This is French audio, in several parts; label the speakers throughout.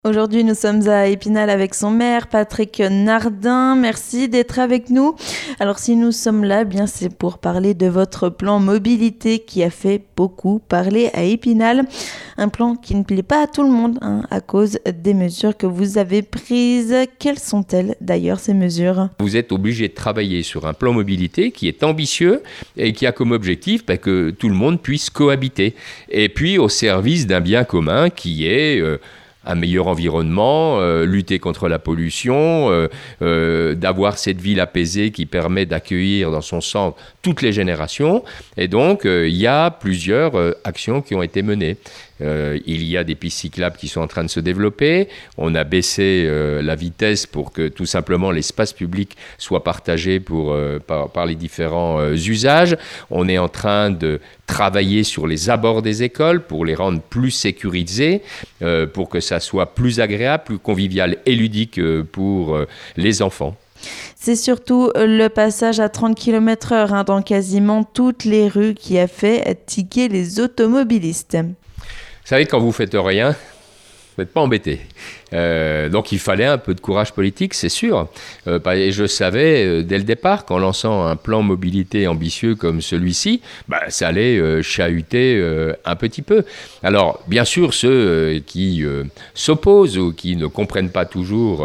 Speaker 1: Aujourd'hui, nous sommes à Épinal avec son maire, Patrick Nardin. Merci d'être avec nous. Alors, si nous sommes là, bien c'est pour parler de votre plan mobilité qui a fait beaucoup parler à Épinal. Un plan qui ne plaît pas à tout le monde à cause des mesures que vous avez prises. Quelles sont-elles d'ailleurs ces mesures ?
Speaker 2: Vous êtes obligé de travailler sur un plan mobilité qui est ambitieux et qui a comme objectif que tout le monde puisse cohabiter. Et puis au service d'un bien commun qui est un meilleur environnement, lutter contre la pollution, d'avoir cette ville apaisée qui permet d'accueillir dans son centre toutes les générations. Et donc, il y a plusieurs actions qui ont été menées. Il y a des pistes cyclables qui sont en train de se développer. On a baissé la vitesse pour que tout simplement l'espace public soit partagé par les différents usages. On est en train de travailler sur les abords des écoles pour les rendre plus sécurisés, pour que ça soit plus agréable, plus convivial et ludique pour les enfants.
Speaker 1: C'est surtout le passage à 30 km/h dans quasiment toutes les rues qui a fait tiquer les automobilistes.
Speaker 2: Vous savez, quand vous faites rien, vous n'êtes pas embêté. Donc il fallait un peu de courage politique, c'est sûr. Et je savais dès le départ qu'en lançant un plan mobilité ambitieux comme celui-ci, ça allait chahuter un petit peu. Alors bien sûr, ceux qui s'opposent ou qui ne comprennent pas toujours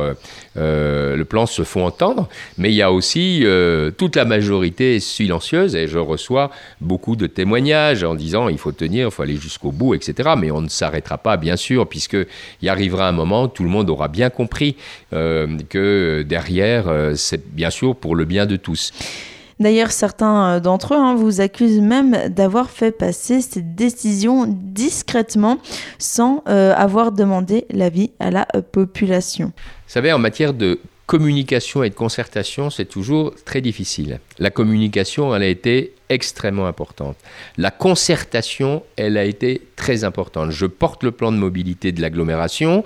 Speaker 2: le plan se font entendre, mais il y a aussi toute la majorité silencieuse, et je reçois beaucoup de témoignages en disant il faut tenir, il faut aller jusqu'au bout, etc. Mais on ne s'arrêtera pas, bien sûr, puisqu'il arrivera un moment, tout le monde aura bien compris que derrière, c'est bien sûr pour le bien de tous.
Speaker 1: D'ailleurs, certains d'entre eux vous accusent même d'avoir fait passer cette décision discrètement sans avoir demandé l'avis à la population.
Speaker 2: Vous savez, en matière de communication et de concertation, c'est toujours très difficile. La communication, elle a été extrêmement importante. La concertation, elle a été très importante. Je porte le plan de mobilité de l'agglomération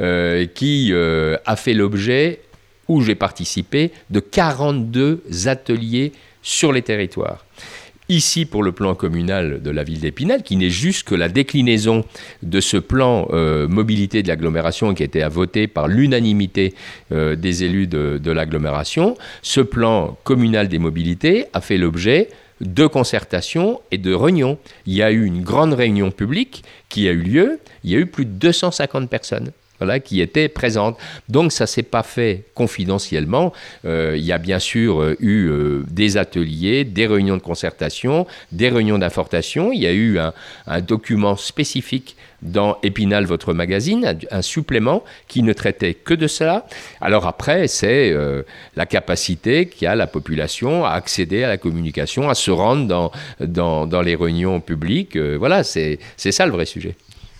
Speaker 2: qui a fait l'objet, où j'ai participé, de 42 ateliers sur les territoires. Ici, pour le plan communal de la ville d'Épinal, qui n'est juste que la déclinaison de ce plan mobilité de l'agglomération qui a été voté par l'unanimité des élus de l'agglomération, ce plan communal des mobilités a fait l'objet de concertation et de réunions. Il y a eu une grande réunion publique qui a eu lieu, il y a eu plus de 250 personnes. Qui étaient présentes. Donc ça ne s'est pas fait confidentiellement. Il y a bien sûr eu des ateliers, des réunions de concertation, des réunions d'information. Il y a eu un document spécifique dans Épinal, votre magazine, un supplément qui ne traitait que de cela. Alors après, c'est la capacité qu'a la population à accéder à la communication, à se rendre dans les réunions publiques. C'est ça le vrai sujet.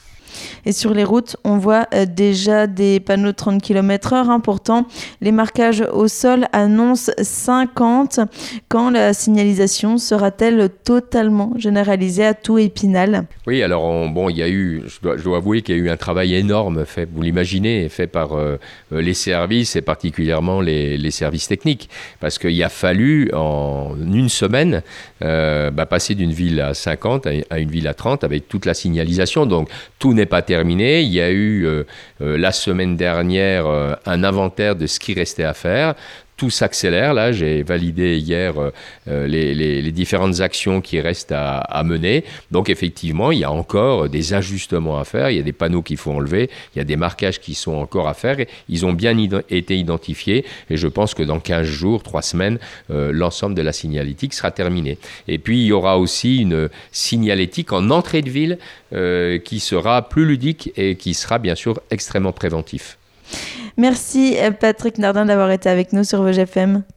Speaker 1: Et sur les routes, on voit déjà des panneaux 30 km/h. Pourtant, les marquages au sol annoncent 50. Quand la signalisation sera-t-elle totalement généralisée à tout Épinal ?
Speaker 2: Oui, alors il y a eu, je dois avouer qu'il y a eu un travail énorme fait, vous l'imaginez, fait par les services et particulièrement les services techniques. Parce qu'il a fallu, en une semaine, passer d'une ville à 50 à une ville à 30 avec toute la signalisation. Donc, tout n'est pas terminé. Il y a eu la semaine dernière un inventaire de ce qui restait à faire. Tout s'accélère. Là, j'ai validé hier les différentes actions qui restent à mener. Donc, effectivement, il y a encore des ajustements à faire. Il y a des panneaux qu'il faut enlever. Il y a des marquages qui sont encore à faire. Ils ont bien été identifiés. Et je pense que dans 15 jours, 3 semaines, l'ensemble de la signalétique sera terminé. Et puis, il y aura aussi une signalétique en entrée de ville qui sera plus ludique et qui sera bien sûr extrêmement préventif.
Speaker 1: Merci Patrick Nardin d'avoir été avec nous sur Vosges FM.